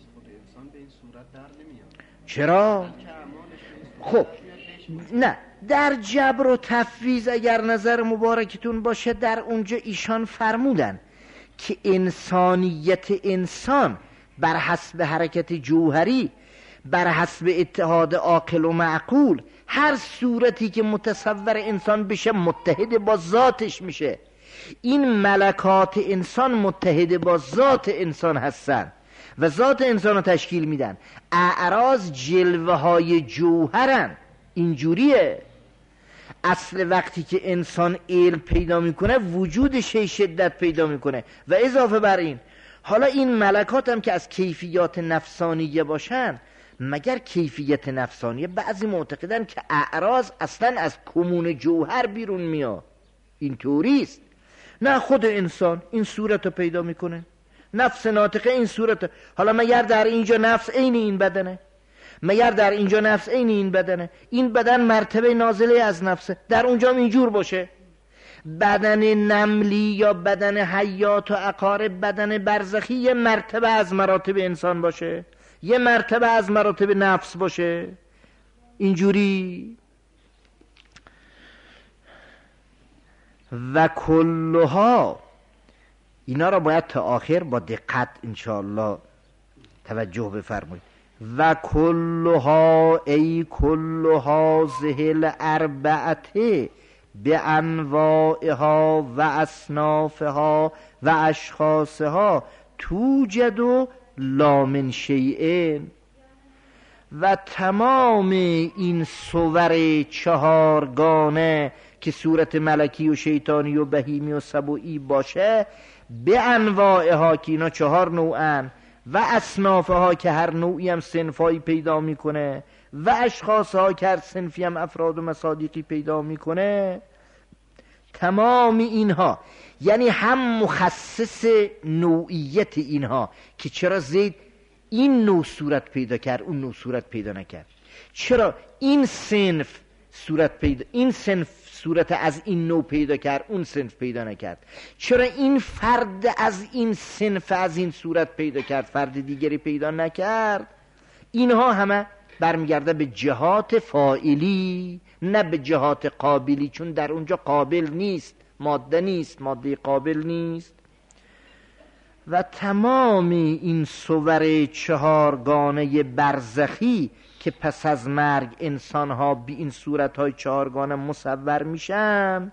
چرا؟ خب نه، در جبر و تفویض اگر نظر مبارکتون باشه، در اونجا ایشان فرمودن که انسانیت انسان بر حسب حرکت جوهری، بر حسب اتحاد عاقل و معقول، هر صورتی که متصور انسان بشه متحد با ذاتش میشه. این ملکات انسان متحد با ذات انسان هستن و ذات انسان رو تشکیل میدن. اعراض جلوه های جوهرن. اینجوریه. اصل وقتی که انسان علم پیدا میکنه وجودش شدت پیدا میکنه و اضافه بر این حالا این ملکات هم که از کیفیات نفسانیه باشن، مگر کیفیت نفسانیه بعضی معتقدن که اعراض اصلا از کمون جوهر بیرون میاد. این طوریست. نه، خود انسان این صورت رو پیدا میکنه، نفس ناطقه این صورت. حالا مگر در اینجا نفس عین این بدنه؟ مگر در اینجا نفس عین این بدنه؟ این بدن مرتبه نازله از نفسه، در اونجا اینجور باشه. بدن نملی یا بدن حیات و اقارب، بدن برزخی، یه مرتبه از مراتب انسان باشه، یه مرتبه از مراتب نفس باشه. اینجوری و کلها اینا را باید تا آخر با دقت انشاءالله توجه بفرمایید. و کلها ای کلها ذهل اربعته به انواعها و اصنافها و اشخاصها توجد و لا من شیئین. و تمام این صور چهارگانه که صورت ملکی و شیطانی و بهیمی و سبوعی باشه، به انواعها که اینا چهار نوعن، و اصنافها که هر نوعی هم صنفایی پیدا میکنه، و اشخاصها که هر صنفی هم افراد و مصادیقی پیدا میکنه. تمام اینها یعنی هم مخصص نوعیت اینها که چرا زید این نوع صورت پیدا کرد اون نوع صورت پیدا نکرد، چرا این صنف صورت پیدا این صنف صورت از این نوع پیدا کرد اون صنف پیدا نکرد، چرا این فرد از این صنف از این صورت پیدا کرد فرد دیگری پیدا نکرد. اینها همه برمیگرده به جهات فاعلی، نه به جهات قابلی، چون در اونجا قابل نیست، ماده نیست، ماده قابل نیست. و تمام این صور چهارگانه برزخی که پس از مرگ انسانها به این صورتهای چهارگانه مصور میشن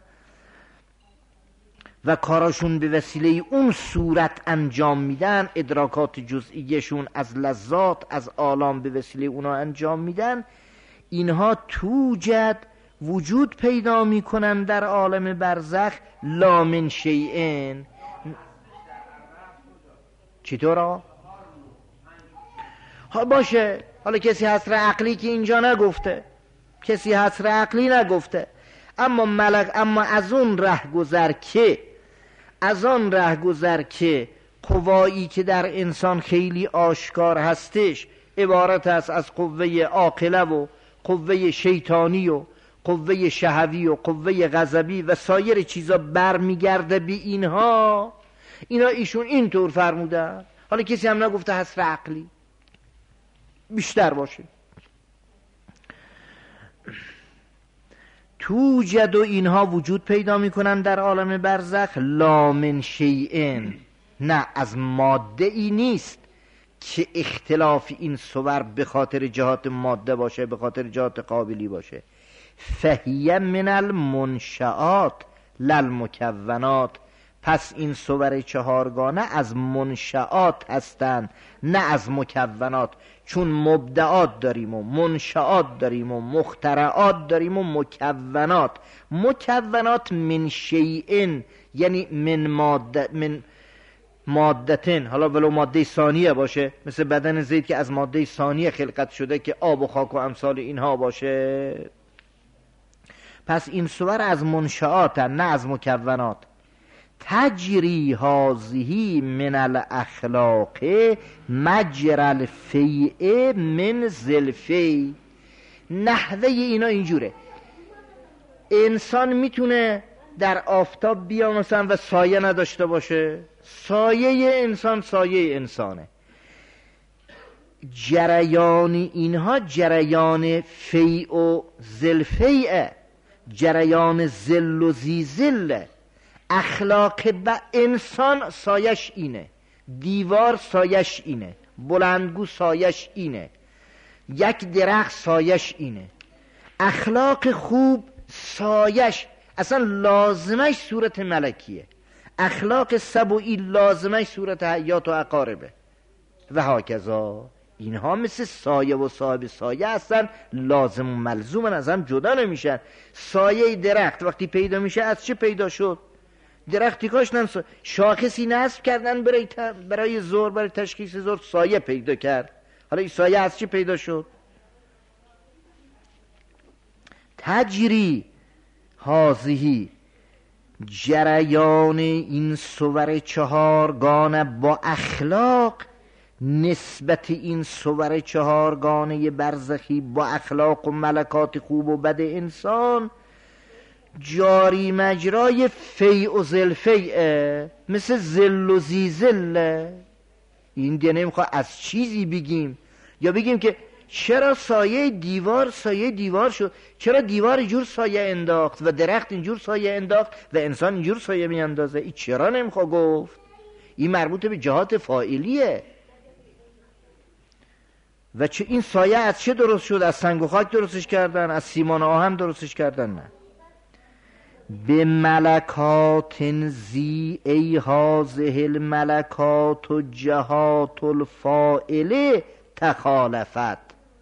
و کاراشون به وسیله اون صورت انجام میدن، ادراکات جزئیشون از لذات از آلام به وسیله اونا انجام میدن، اینها توجد وجود پیدا میکنن در عالم برزخ لا من شیئین. چطورا؟ ها باشه، حالا کسی حصر عقلی که اینجا نگفته، کسی حصر عقلی نگفته، اما ملک اما از اون ره گذر که از آن ره گذر که قوایی که در انسان خیلی آشکار هستش عبارت است از قوه عاقله و قوه شیطانی و قوه شهوی و قوه غضبی و سایر چیزا برمیگرده به اینها. اینا ایشون اینطور فرمودن، حالا کسی هم نگفته حصر عقلی، بیشتر باشه. توجد و اینها وجود پیدا میکنن در عالم برزخ لا من شیئین، نه از ماده ای نیست که اختلاف این صور به خاطر جهات ماده باشه، به خاطر جهات قابلی باشه. فهیه من المنشآت للمکونات، پس این صور چهارگانه از منشآت هستند نه از مکونات، چون مبدعات داریم و منشآت داریم و مخترعات داریم و مکونات. مکونات من شیئن، یعنی من ماده، من مادتن، حالا ولو ماده ثانیه باشه، مثل بدن زید که از ماده ثانیه خلقت شده که آب و خاک و امثال اینها باشه. پس این صور از منشآت نه از مکونات. تجری هذه من الاخلاق مجرى الفیء من زلفی. نحوه اینا اینجوره، انسان میتونه در آفتاب بیا مثلا و سایه نداشته باشه، سایه انسان سایه انسانه. جریان اینها جریان فیء و زلفیء، جریان زل و زیزل. اخلاق با انسان سایش اینه، دیوار سایش اینه، بلندگو سایش اینه، یک درخت سایش اینه. اخلاق خوب سایش اصلا لازمش صورت ملکیه، اخلاق سبوئی لازمش صورت حیات و اقاربه و هاکذا. اینها مثل سایه و صاحب سایه هستن، لازم و ملزومن، از هم جدا نمیشن. سایه درخت وقتی پیدا میشه از چه پیدا شد؟ درختی کاشتن شاخصی نصب کردن برای ت... برای زور، برای تشخیص زور سایه پیدا کرد. حالا این سایه از چه پیدا شد؟ تجری هذه، جریان این صور چهارگانه با اخلاق، نسبت این صور چهارگانه برزخی با اخلاق و ملکات خوب و بد انسان جاری مجرای فیء و زلفیء، مثل زل و زیزل. این دیگه نمیخواه از چیزی بگیم یا بگیم که چرا سایه دیوار سایه دیوار شد، چرا دیوار اینجور سایه انداخت و درخت اینجور سایه انداخت و انسان اینجور سایه میاندازه. این چرا نمیخواه گفت؟ این مربوط به جهات فاعلیه. و چه این سایه از چه درست شد؟ از سنگ و خاک درستش کردن، از سیمان آهن درستش کردن؟ نه، به ملکات زی ای هازه الملکات و جهات الفائله تخالفت.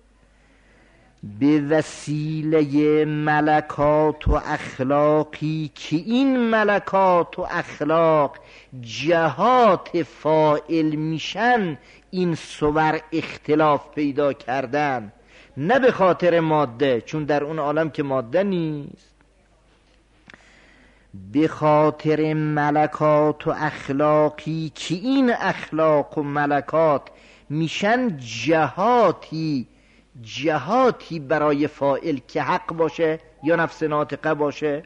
به وسیله ملکات و اخلاقی که این ملکات و اخلاق جهات فائل میشن، این صور اختلاف پیدا کردن، نه به خاطر ماده، چون در اون عالم که ماده نیست، به خاطر ملکات و اخلاقی که این اخلاق و ملکات میشن جهاتی، جهاتی برای فاعل که حق باشه یا نفس ناطقه باشه.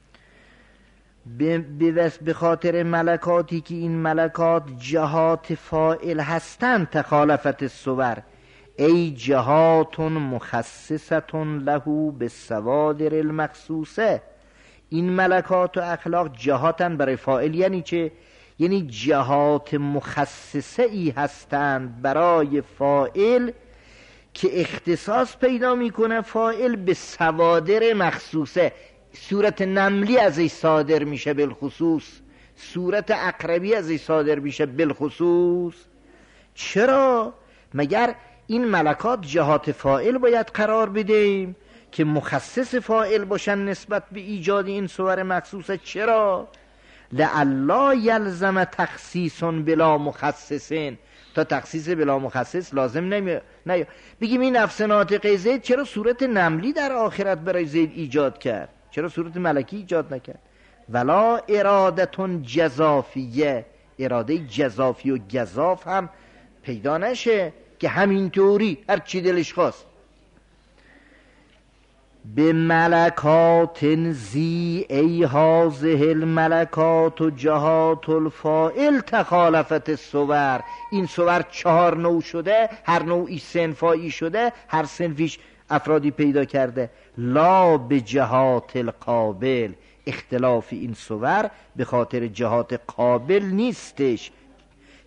به خاطر ملکاتی که این ملکات جهات فاعل هستند تخالفت الصور، ای جهات مخصصة له بالصوادر المخصوصه. این ملکات و اخلاق جهاتن برای فاعل. یعنی چه؟ یعنی جهات مخصصه ای هستند برای فاعل که اختصاص پیدا میکنه فاعل به صوادر مخصوصه. صورت نملی از ای صادر میشه بالخصوص، صورت عقربی از ای صادر میشه بالخصوص. چرا؟ مگر این ملکات جهات فاعل باید قرار بدیم که مخصص فاعل باشن نسبت به ایجاد این صور مخصوصه؟ چرا؟ لعلا یلزم تخصیص بلا مخصصین، تا تخصیص بلا مخصص لازم نمی نه بگیم این نفس ناطقه زید چرا صورت نملی در آخرت برای زید ایجاد کرد، چرا صورت ملکی ایجاد نکرد؟ ولا ارادتون جزافیه، اراده جزافی و گزاف هم پیدا نشه که همینطوری هر چی دلش خواست. به ملکات زی ای هازه الملکات و جهات الفائل تخالفت الصور. این صور چهار نوع شده، هر نوعی صنفایی شده، هر صنفیش افرادی پیدا کرده. لا به جهات القابل، اختلاف این صور به خاطر جهات قابل نیستش.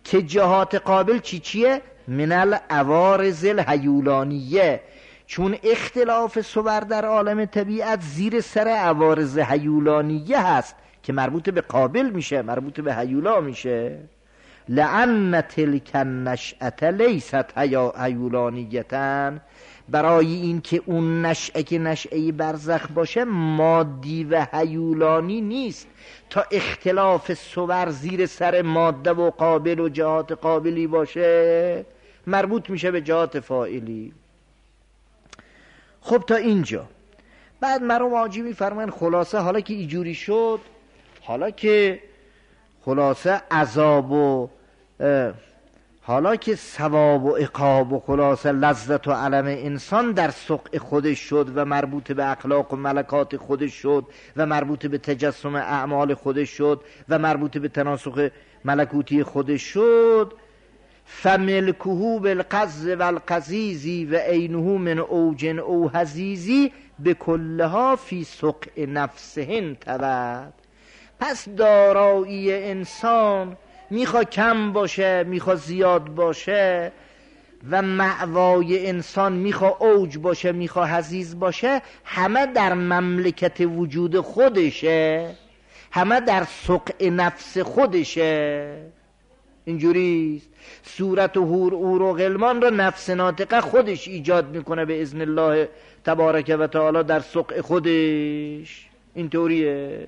که جهات قابل چی چیه؟ من العوارض الهیولانیه، چون اختلاف صور در عالم طبیعت زیر سر عوارض هیولانیه هست که مربوط به قابل میشه، مربوط به هیولا میشه. لأن تلک النشأة لیست هیولانیتن، برای این که اون نشأه که نشأه برزخ باشه مادی و هیولانی نیست، تا اختلاف صور زیر سر ماده و قابل و جهات قابلی باشه مربوط میشه به جهات فاعلی. خب تا اینجا بعد مرحوم حاجی میفرمایند خلاصه حالا که اینجوری شد، حالا که خلاصه عذاب و حالا که ثواب و عقاب و خلاصه لذت و علم انسان در سقع خودش شد و مربوط به اخلاق و ملکات خودش شد و مربوط به تجسم اعمال خودش شد و مربوط به تناسخ ملکوتی خودش شد، فملکه بالقز و القزیزی و عینه من اوج او حزیزی به کلها فی سقع نفسهن تبد. پس دارایی انسان میخوا کم باشه میخوا زیاد باشه و مأوای انسان میخوا اوج باشه میخوا حزیز باشه، همه در مملکت وجود خودشه، همه در سقع نفس خودشه. اینجوریست. صورت و حور اور و غلمان را نفس ناطقه خودش ایجاد میکنه به اذن الله تبارک و تعالی در سقع خودش. اینطوریه.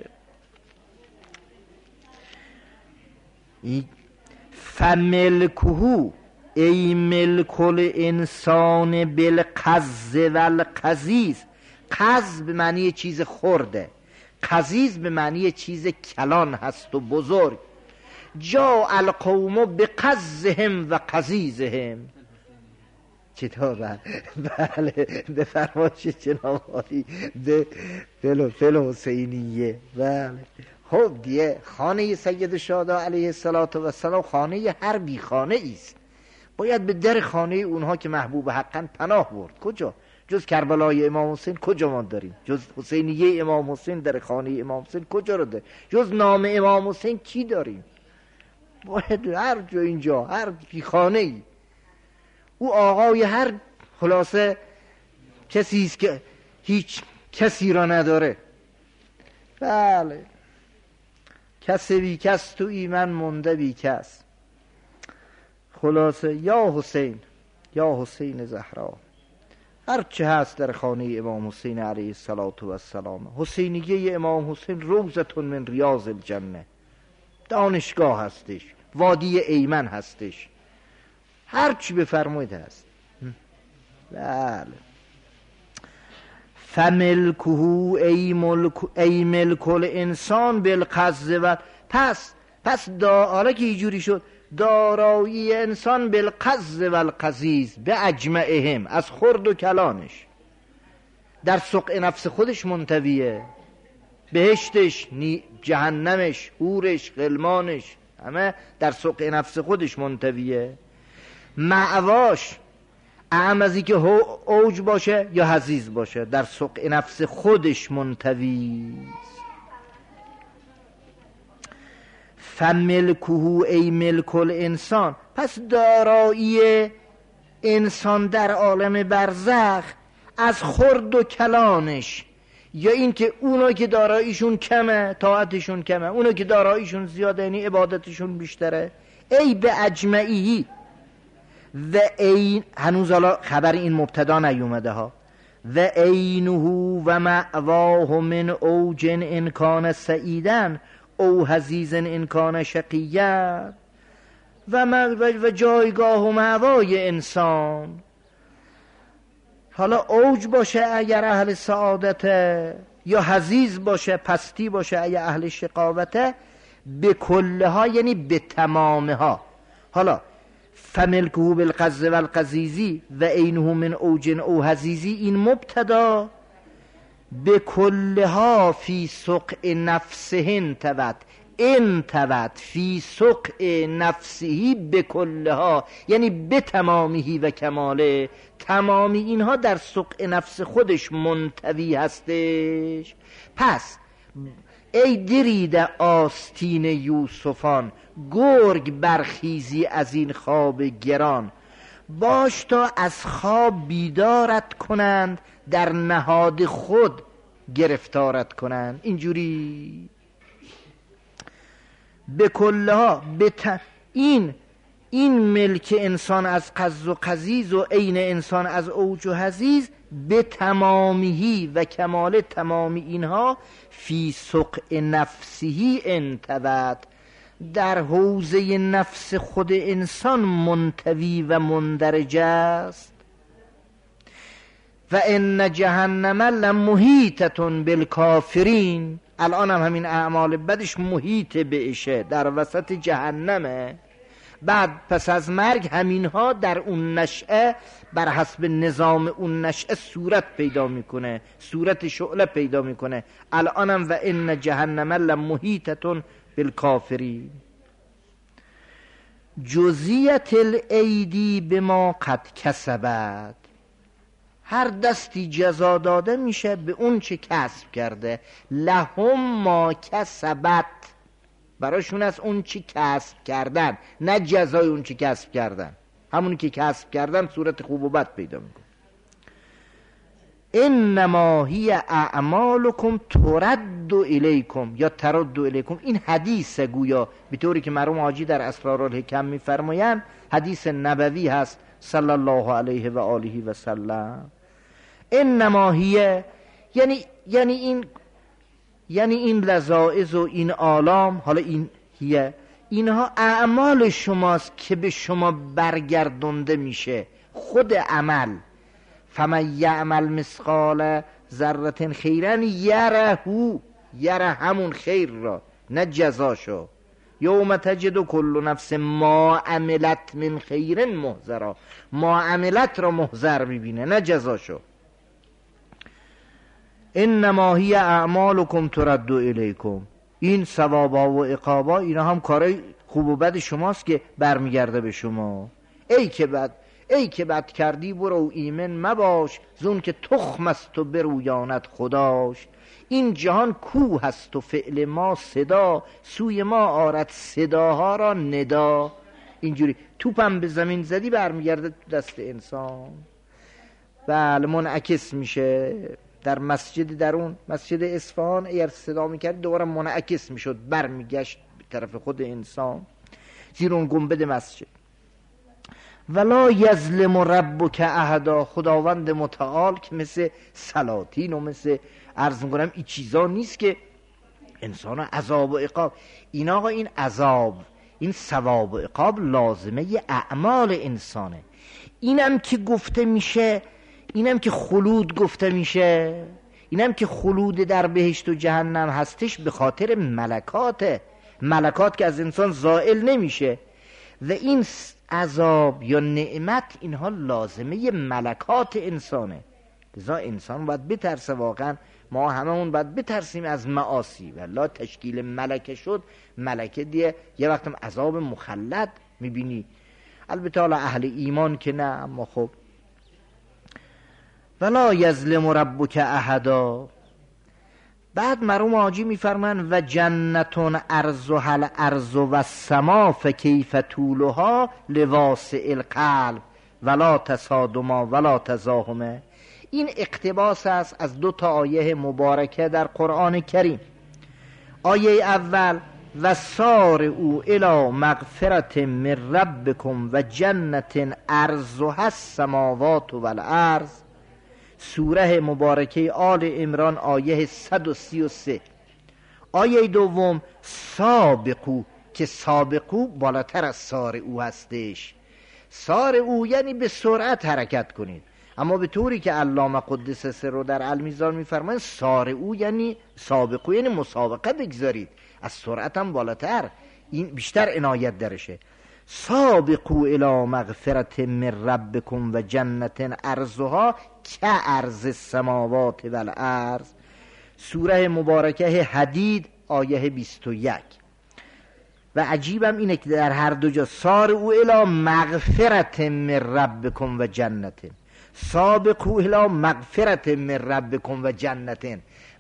فملکهو ای ملک الانسان بالقز و القزیز. قز به معنی چیز خرده، قزیز به معنی چیز کلان هست و بزرگ. جا القوم بقزهم و قزیزهم. چطور؟ بله بفرمایش جناب عالی به فل فل حسینیه. بله خب دیگه خانه سید شهدا علیه السلام خانه هر بی خانه است، باید به در خانه اونها که محبوب حقا پناه برد. کجا؟ جز کربلای امام حسین کجا ما داریم؟ جز حسینیه امام حسین در خانه امام حسین کجا رو داریم؟ جز نام امام حسین کی داریم؟ باید هر جا اینجا هر بی خانه ای او آقای هر خلاصه کسی است که هیچ کسی را نداره. بله کس بی کس تو ایمن مونده بی کس. خلاصه یا حسین یا حسین زهرا، هر چه هست در خانه امام حسین علیه السلام. حسینیه امام حسین روضتون من ریاض الجنه، دانشگاه هستش، وادی ایمن هستش، هر چی بفرمایید هست. بله فملکه ای ملک ای ملک الانسان بالقز و پس پس دا حالا که اینجوری شد دارایی انسان بالقز و القزیز به اجمعهم، از خرد و کلانش در سقع نفس خودش منطویه، بهشتش جهنمش حورش غلمانش همه در سقع نفس خودش منطویه. معواش اعم از اینکه اوج باشه یا حزیز باشه در سقع نفس خودش منطویست. فملکه ای ملک الانسان، پس دارایی انسان در عالم برزخ از خرد و کلانش، یا این که اونا که داراییشون کمه طاعتشون کمه، اونا که داراییشون زیاده یعنی عبادتشون بیشتره. ای به اجمعی و این هنوز حالا خبر این مبتدا نیومده ها. و عینه و مأواه من اوج ان کان سعیدن او حزیز ان کان شقیّا. و, و جایگاه و مأوای انسان حالا اوج باشه اگر اهل سعادته یا حزیز باشه پستی باشه اگر اهل شقاوته، به کلها یعنی به تمامها. حالا فملکه بالقز و القزیزی و عینه من اوج او حزیزی، این مبتدا به کلها فی سقع نفسهن تبد، ان تبد فی سقع نفسهی به کلها یعنی به تمامیه و کماله. تمامی اینها در سقع نفس خودش منطوی هستش. پس ای دریده آستین یوسفان، گرگ برخیزی از این خواب گران. باش تا از خواب بیدارت کنند، در نهاد خود گرفتارت کنند. اینجوری به کلها بت... این این ملک انسان از قز و قزیز و عین انسان از اوج و حزیز به تمامیهی و کمال تمامی اینها فی سقع نفسهی انتوت، در حوزه نفس خود انسان منتوی و مندرج است. و ان جهنم لمحیطة بالکافرین، الان هم همین اعمال بدش محیط بهشه، در وسط جهنمه. بعد پس از مرگ همینها در اون نشأه بر حسب نظام اون نشأه صورت پیدا میکنه، صورت شعله پیدا میکنه. الانم و ان جهنم لمحیطة بالکافرین. جزیت الایدی بما قد کسبت، هر دستی جزا داده میشه به اون چه کسب کرده. لهم ما کسبت، براشون از اون چی کسب کردن، نه جزای اون چی کسب کردن، همونی که کسب کردن صورت خوب و بد پیدا میکنه. انما هی اعمالکم ترد الیکم یا ترد الیکم، این حدیث گویا به طوری که مرحوم حاجی در اسرارالحکم میفرمایند حدیث نبوی هست صلی الله علیه و آله و سلم. انما هی یعنی یعنی این یعنی این لذائذ و این آلام، حالا این هیه، اینها اعمال شماست که به شما برگردونده میشه. خود عمل، فمن یعمل مثقال ذره خیرا یرهو، یره همون خیر را نه جزاشو. یوم تجد کل نفس ما عملت من خیر محضرا، ما عملت را محضر میبینه نه جزاشو. انما هی اعمالکم ترد الیکم، این ثوابا و عقابا اینا هم کارای خوب و بد شماست که برمیگرده به شما. ای که بد ای که بد کردی برو ایمن مباش، زون که تخم است و برویاند خداش. این جهان کوه هست و فعل ما صدا، سوی ما آرد صداها را ندا. اینجوری توپم به زمین زدی برمیگرده دست انسان. بله منعکس میشه در مسجد، در اون مسجد اصفهان اگر صدا میکرد دوباره منعکس میشد، برمیگشت به طرف خود انسان زیر اون گنبد مسجد. ولا یظلم ربک احدا، خداوند متعال که مثل سلاطین و مثل عرض میکنم این چیزا نیست که انسان عذاب و عقاب. این آقا این عذاب، این ثواب و عقاب لازمه اعمال انسانه. اینم که گفته میشه، اینم که خلود گفته میشه، اینم که خلود در بهشت و جهنم هستش به خاطر ملکاته، ملکات که از انسان زائل نمیشه. و این عذاب یا نعمت اینها لازمه ملکات انسانه. لذا انسان باید بترسه، واقعا ما هممون باید بترسیم از معاصی. والله تشکیل ملکه شد، ملکه دیگه یه وقتم عذاب مخلد میبینی. البته حالا اهل ایمان که نه، اما خب ولا یظلم ربک احدا. بعد مرحوم حاجی میفرمان و جنتون ارضها الارض و السما فکیف طولها لواسع القلب ولا تصادما ولا تزاحمه. این اقتباس است از دو تا آیه مبارکه در قرآن کریم. آیه اول و سار او الی مغفرت من ربکم و جنت ارضها السماوات و الارض، سوره مبارکه آل عمران آیه صد و سی و سه. آیه دوم سابقو، که سابقو بالاتر از سار او هستش. سار او یعنی به سرعت حرکت کنید، اما به طوری که علامه قدس سر در المیزان میفرمایند سار او یعنی سابقو یعنی مسابقه بگذارید، از سرعت هم بالاتر، این بیشتر عنایت درشه. سابقو الی مغفرت من ربکم و جنت ارضها که ارض السماوات و الارض، سوره مبارکه حدید آیه بیست و یک. و عجیبم اینه که در هر دو جا سار او الی مغفرت من ربکم و جنت، سابقو الی مغفرت من ربکم و جنت.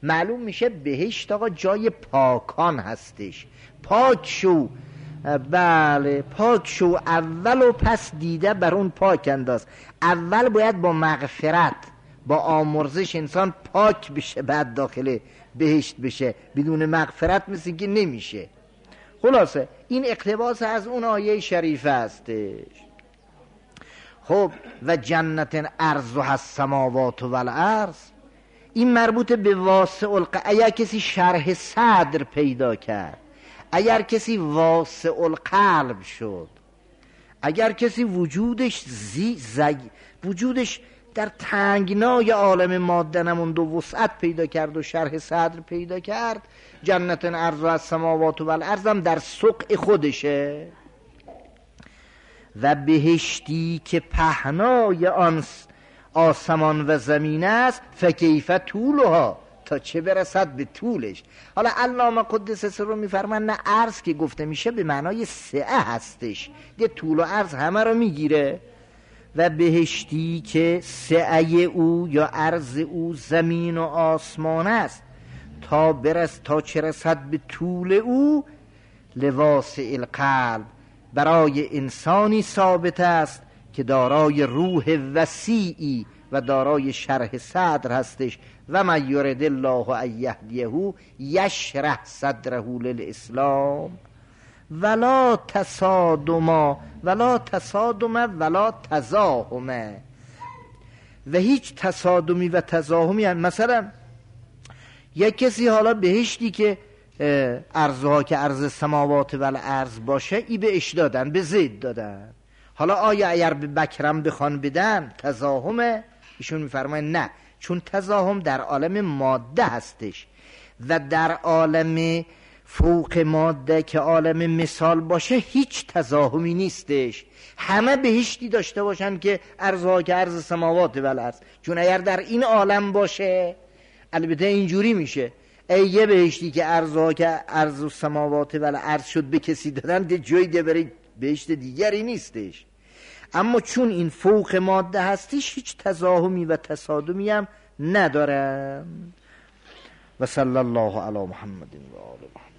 معلوم میشه بهشت آقا جای پاکان هستش. پاک شو، بله پاک شو، اول و پس دیده بر اون پاک انداز. اول باید با مغفرت، با آمرزش انسان پاک بشه، بعد داخل بهشت بشه. بدون مغفرت مثل که نمیشه. خلاصه این اقتباس از اون آیه شریفه هستش. خب و جنت عرضها السماوات و الارض، این مربوط به واسع الق. اگر کسی شرح صدر پیدا کرد، اگر کسی واسع القلب شد، اگر کسی وجودش زی زی وجودش در تنگنای عالم ماده نموند و وسعت پیدا کرد و شرح صدر پیدا کرد، جنت عرضها السماوات و الارض هم در سقع خودشه. و بهشتی که پهنای آن آسمان و زمین است، فکیف طولها، تا چه برسد به طولش. حالا علامه قدس سره میفرمان نه عرض که گفته میشه به معنای سعه هستش، ده طول و عرض همه رو میگیره. و بهشتی که سعه او یا عرض او زمین و آسمان است، تا برس تا چه رسد به طول او، لواسع القلب، برای انسانی ثابت است که دارای روح وسیعی و دارای شرح صدر هستش. و من یرد الله ان یهدیه یشرح صدره للاسلام ولا تصادما ولا تصادما ولا تزاحمه. و هیچ تصادمی و تزاحمی هم. مثلا یک کسی حالا بهشتی که ارزها که ارز سماوات و الارض باشه، ای بهش دادن، به زید دادن. حالا آیا اگر به بکرم بخوان بدن تزاحمه؟ ایشون میفرماین نه، چون تزاحم در عالم ماده هستش و در عالم فوق ماده که عالم مثال باشه هیچ تزاحمی نیستش. همه بهشتی داشته باشن که ارزها که ارز سماوات و الارض، چون اگر در این عالم باشه البته اینجوری میشه، ای یه بهشتی که ارزها که ارز و سماوات و الارض شد به کسی دادن، ده جایی ده برای بهشت دیگری نیستش. اما چون این فوق ماده هستش هیچ تزاحمی و تصادمی هم ندارن. و صلی الله علی محمد و آله محمد.